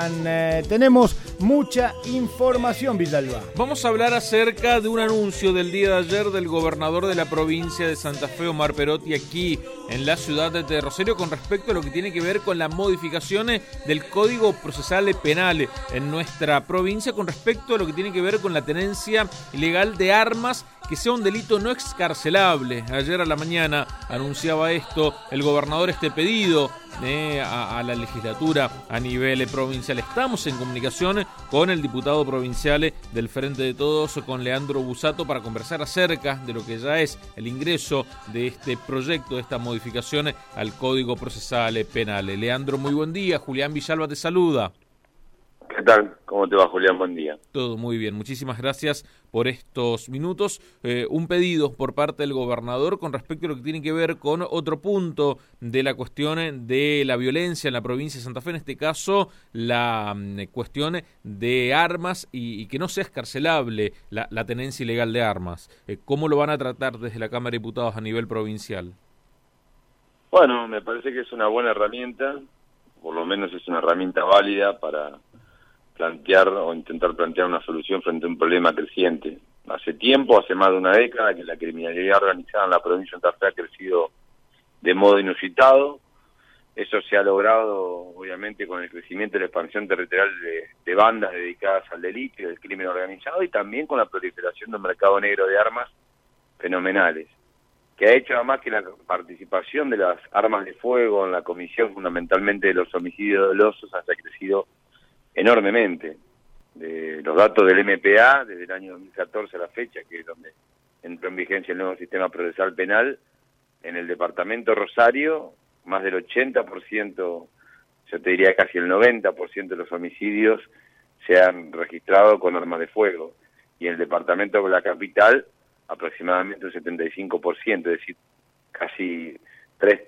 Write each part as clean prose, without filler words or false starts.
están? Tenemos mucha información, Vidalba. Vamos a hablar acerca de un anuncio del día de ayer del gobernador de la provincia de Santa Fe, Omar Perotti, aquí en la ciudad de Rosario, con respecto a lo que tiene que ver con las modificaciones del Código Procesal Penal en nuestra provincia, con respecto a lo que tiene que ver con la tenencia ilegal de armas, que sea un delito no excarcelable. Ayer a la mañana anunciaba esto el gobernador, este pedido a la legislatura a nivel provincial. Estamos en comunicación con el diputado provincial del Frente de Todos, con Leandro Busato, para conversar acerca de lo que ya es el ingreso de este proyecto, de esta modificación al Código Procesal Penal. Leandro, muy buen día. Julián Villalba te saluda. ¿Qué tal? ¿Cómo te va, Julián? Buen día. Todo muy bien, muchísimas gracias por estos minutos. Un pedido por parte del gobernador con respecto a lo que tiene que ver con otro punto de la cuestión de la violencia en la provincia de Santa Fe, en este caso la cuestión de armas y que no sea excarcelable la tenencia ilegal de armas. ¿Cómo lo van a tratar desde la Cámara de Diputados a nivel provincial? Bueno, me parece que es una buena herramienta, por lo menos es una herramienta válida para plantear o intentar plantear una solución frente a un problema creciente. Hace tiempo, hace más de una década, que la criminalidad organizada en la provincia de Santa Fe ha crecido de modo inusitado. Eso se ha logrado, obviamente, con el crecimiento y la expansión territorial de bandas dedicadas al delito y del crimen organizado, y también con la proliferación de un mercado negro de armas fenomenales, que ha hecho además que la participación de las armas de fuego en la comisión, fundamentalmente de los homicidios dolosos, haya crecido enormemente. De los datos del MPA, desde el año 2014 a la fecha, que es donde entró en vigencia el nuevo sistema procesal penal, en el departamento Rosario, más del 80%, yo te diría casi el 90% de los homicidios se han registrado con armas de fuego, y en el departamento de la capital aproximadamente un 75%, es decir, casi tres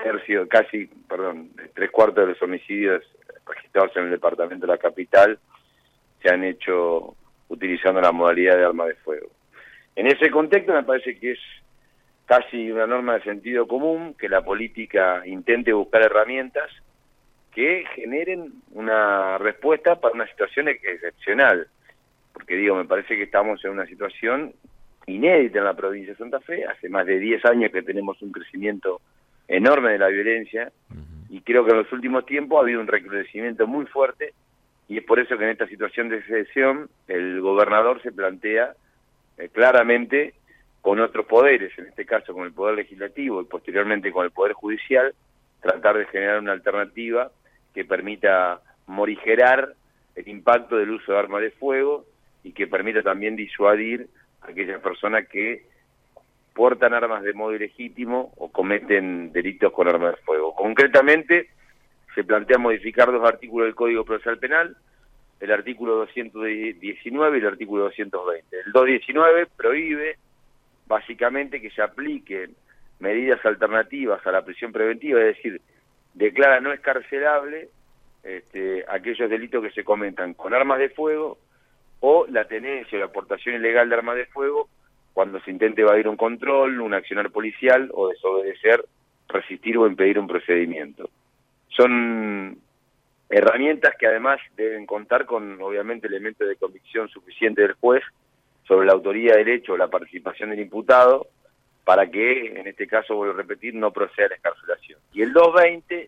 cuartos de los homicidios registrados en el departamento de la capital se han hecho utilizando la modalidad de arma de fuego. En ese contexto me parece que es casi una norma de sentido común que la política intente buscar herramientas que generen una respuesta para una situación excepcional, porque me parece que estamos en una situación inédita en la provincia de Santa Fe. Hace más de 10 años que tenemos un crecimiento enorme de la violencia, y creo que en los últimos tiempos ha habido un recrudecimiento muy fuerte, y es por eso que en esta situación de excepción el gobernador se plantea claramente con otros poderes, en este caso con el Poder Legislativo y posteriormente con el Poder Judicial, tratar de generar una alternativa que permita morigerar el impacto del uso de armas de fuego y que permita también disuadir a aquellas personas que portan armas de modo ilegítimo o cometen delitos con armas de fuego. Concretamente, se plantea modificar dos artículos del Código Procesal Penal, el artículo 219 y el artículo 220. El 219 prohíbe básicamente que se apliquen medidas alternativas a la prisión preventiva, es decir, declara no excarcelable aquellos delitos que se cometan con armas de fuego o la tenencia o la aportación ilegal de armas de fuego cuando se intente evadir un control, un accionar policial o desobedecer, resistir o impedir un procedimiento. Son herramientas que además deben contar con, obviamente, elementos de convicción suficiente del juez sobre la autoría del hecho o la participación del imputado para que, en este caso, vuelvo a repetir, no proceda a la excarcelación. Y el 220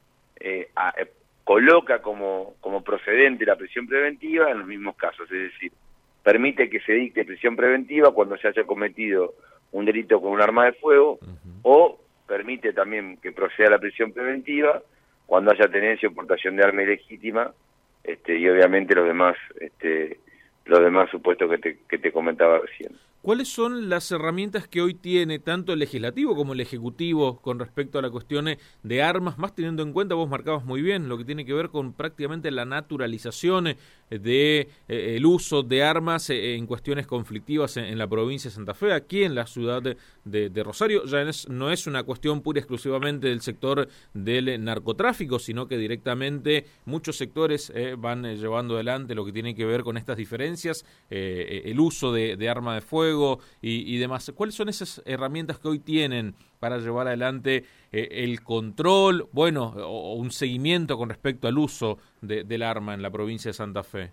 coloca como procedente la prisión preventiva en los mismos casos, es decir, permite que se dicte prisión preventiva cuando se haya cometido un delito con un arma de fuego, o permite también que proceda la prisión preventiva cuando haya tenencia o portación de arma ilegítima, y obviamente los demás supuestos que te comentaba recién. ¿Cuáles son las herramientas que hoy tiene tanto el legislativo como el ejecutivo con respecto a la cuestión de armas, más teniendo en cuenta, vos marcabas muy bien, lo que tiene que ver con prácticamente la naturalización de el uso de armas en cuestiones conflictivas en la provincia de Santa Fe, aquí en la ciudad de Rosario? Ya no es una cuestión pura y exclusivamente del sector del narcotráfico, sino que directamente muchos sectores van llevando adelante lo que tiene que ver con estas diferencias, el uso de arma de fuego, fuego y demás. ¿Cuáles son esas herramientas que hoy tienen para llevar adelante el control, o un seguimiento con respecto al uso del arma en la provincia de Santa Fe?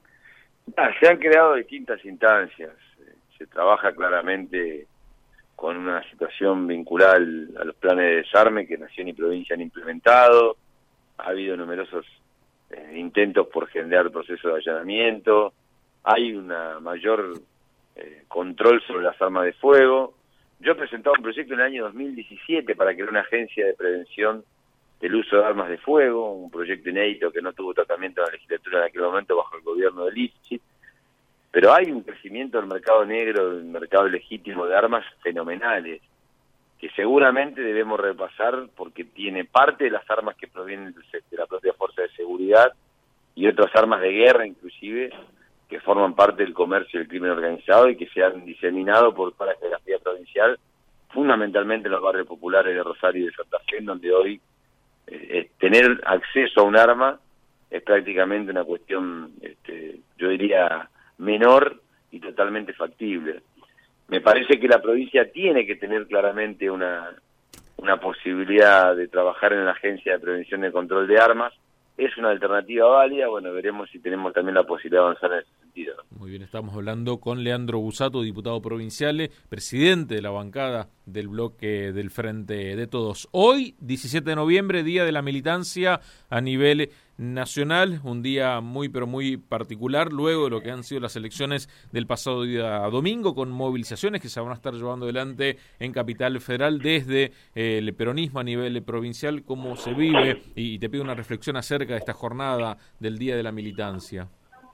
Se han creado distintas instancias. Se trabaja claramente con una situación vinculada a los planes de desarme que Nación y provincia han implementado. Ha habido numerosos intentos por generar procesos de allanamiento. Hay una mayor control sobre las armas de fuego. Yo he presentado un proyecto en el año 2017 para crear una agencia de prevención del uso de armas de fuego, un proyecto inédito que no tuvo tratamiento en la legislatura en aquel momento bajo el gobierno de Lifchit. Pero hay un crecimiento del mercado negro, del mercado legítimo de armas fenomenales, que seguramente debemos repasar porque tiene parte de las armas que provienen de la propia Fuerza de Seguridad y otras armas de guerra inclusive, que forman parte del comercio del crimen organizado y que se han diseminado por toda la geografía provincial, fundamentalmente en los barrios populares de Rosario y de Santa Fe, donde hoy tener acceso a un arma es prácticamente una cuestión, yo diría, menor y totalmente factible. Me parece que la provincia tiene que tener claramente una posibilidad de trabajar en la Agencia de Prevención y Control de Armas. Es una alternativa válida, veremos si tenemos también la posibilidad de avanzar en ese sentido. Muy bien, estamos hablando con Leandro Busato, diputado provincial, presidente de la bancada del bloque del Frente de Todos. Hoy, 17 de noviembre, Día de la Militancia a nivel nacional, un día muy pero muy particular, luego de lo que han sido las elecciones del pasado día domingo, con movilizaciones que se van a estar llevando adelante en Capital Federal desde el peronismo a nivel provincial. ¿Cómo se vive? Y te pido una reflexión acerca de esta jornada del Día de la Militancia.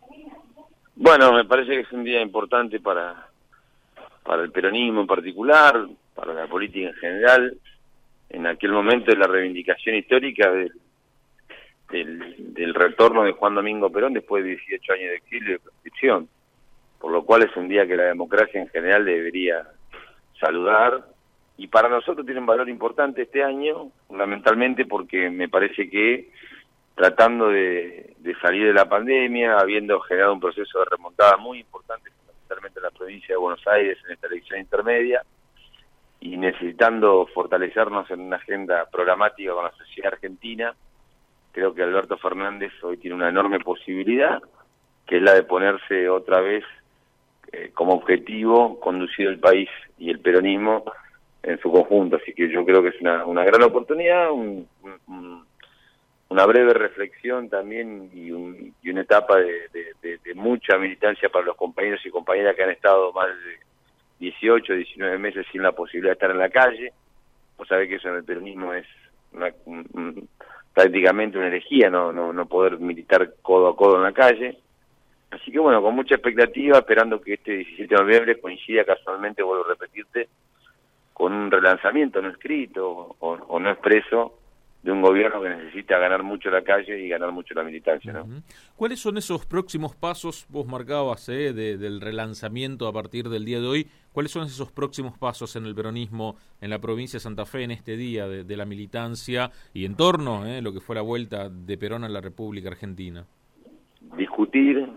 Me parece que es un día importante para el peronismo en particular, para la política en general. En aquel momento de la reivindicación histórica del retorno de Juan Domingo Perón después de 18 años de exilio y de proscripción, por lo cual es un día que la democracia en general debería saludar, y para nosotros tiene un valor importante este año, fundamentalmente porque me parece que tratando de salir de la pandemia, habiendo generado un proceso de remontada muy importante, fundamentalmente en la provincia de Buenos Aires en esta elección intermedia, y necesitando fortalecernos en una agenda programática con la sociedad argentina, creo que Alberto Fernández hoy tiene una enorme posibilidad, que es la de ponerse otra vez como objetivo conducir el país y el peronismo en su conjunto. Así que yo creo que es una gran oportunidad, una breve reflexión también y una etapa de mucha militancia para los compañeros y compañeras que han estado más de 18, 19 meses sin la posibilidad de estar en la calle. Vos sabés que eso en el peronismo es prácticamente una herejía, no poder militar codo a codo en la calle. Así que con mucha expectativa, esperando que este 17 de noviembre coincida casualmente, vuelvo a repetirte, con un relanzamiento no escrito o no expreso de un gobierno que necesita ganar mucho la calle y ganar mucho la militancia, ¿no? ¿Cuáles son esos próximos pasos? Vos marcabas del relanzamiento a partir del día de hoy. ¿Cuáles son esos próximos pasos en el peronismo en la provincia de Santa Fe en este día de la militancia y en torno a lo que fue la vuelta de Perón a la República Argentina? Discutir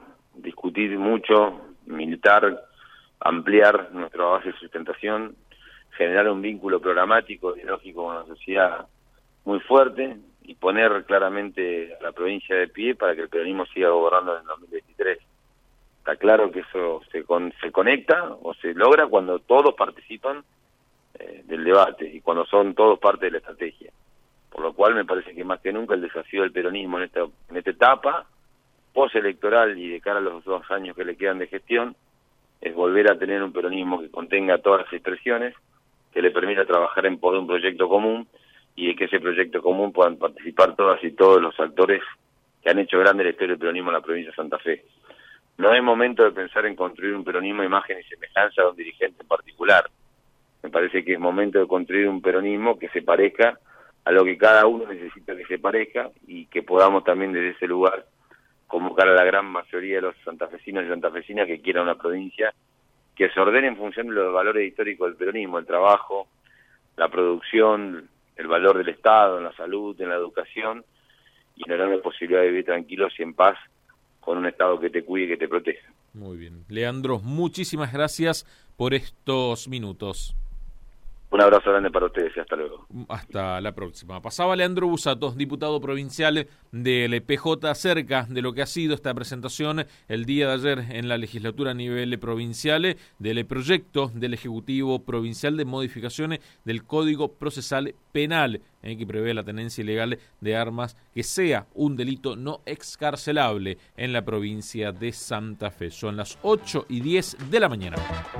mucho, militar, ampliar nuestra base de sustentación, generar un vínculo programático, ideológico con la sociedad muy fuerte y poner claramente a la provincia de pie para que el peronismo siga gobernando en el 2023. Está claro que eso se conecta o se logra cuando todos participan del debate y cuando son todos parte de la estrategia. Por lo cual me parece que más que nunca el desafío del peronismo en esta etapa postelectoral y de cara a los 2 años que le quedan de gestión es volver a tener un peronismo que contenga todas las expresiones, que le permita trabajar en pos de un proyecto común y de que ese proyecto común puedan participar todas y todos los actores que han hecho grande la historia del peronismo en la provincia de Santa Fe. No es momento de pensar en construir un peronismo a imagen y semejanza de un dirigente en particular. Me parece que es momento de construir un peronismo que se parezca a lo que cada uno necesita que se parezca y que podamos también desde ese lugar convocar a la gran mayoría de los santafesinos y santafesinas que quieran una provincia que se ordene en función de los valores históricos del peronismo, el trabajo, la producción, el valor del Estado, en la salud, en la educación, y una gran posibilidad de vivir tranquilos y en paz con un Estado que te cuide y que te proteja. Muy bien. Leandro, muchísimas gracias por estos minutos. Un abrazo grande para ustedes y hasta luego. Hasta la próxima. Pasaba Leandro Busato, diputado provincial del PJ, acerca de lo que ha sido esta presentación el día de ayer en la legislatura a nivel provincial del proyecto del Ejecutivo Provincial de modificaciones del Código Procesal Penal, que prevé la tenencia ilegal de armas que sea un delito no excarcelable en la provincia de Santa Fe. Son las 8:10 de la mañana.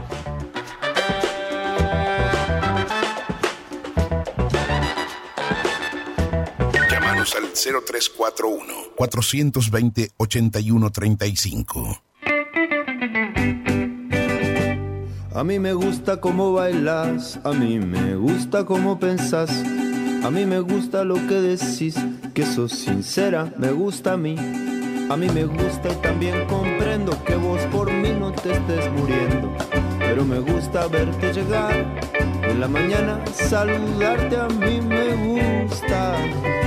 Al 0341-420-8135. A mí me gusta cómo bailas, a mí me gusta cómo pensás, a mí me gusta lo que decís, que sos sincera, me gusta a mí. A mí me gusta y también comprendo que vos por mí no te estés muriendo, pero me gusta verte llegar en la mañana, saludarte a mí me gusta.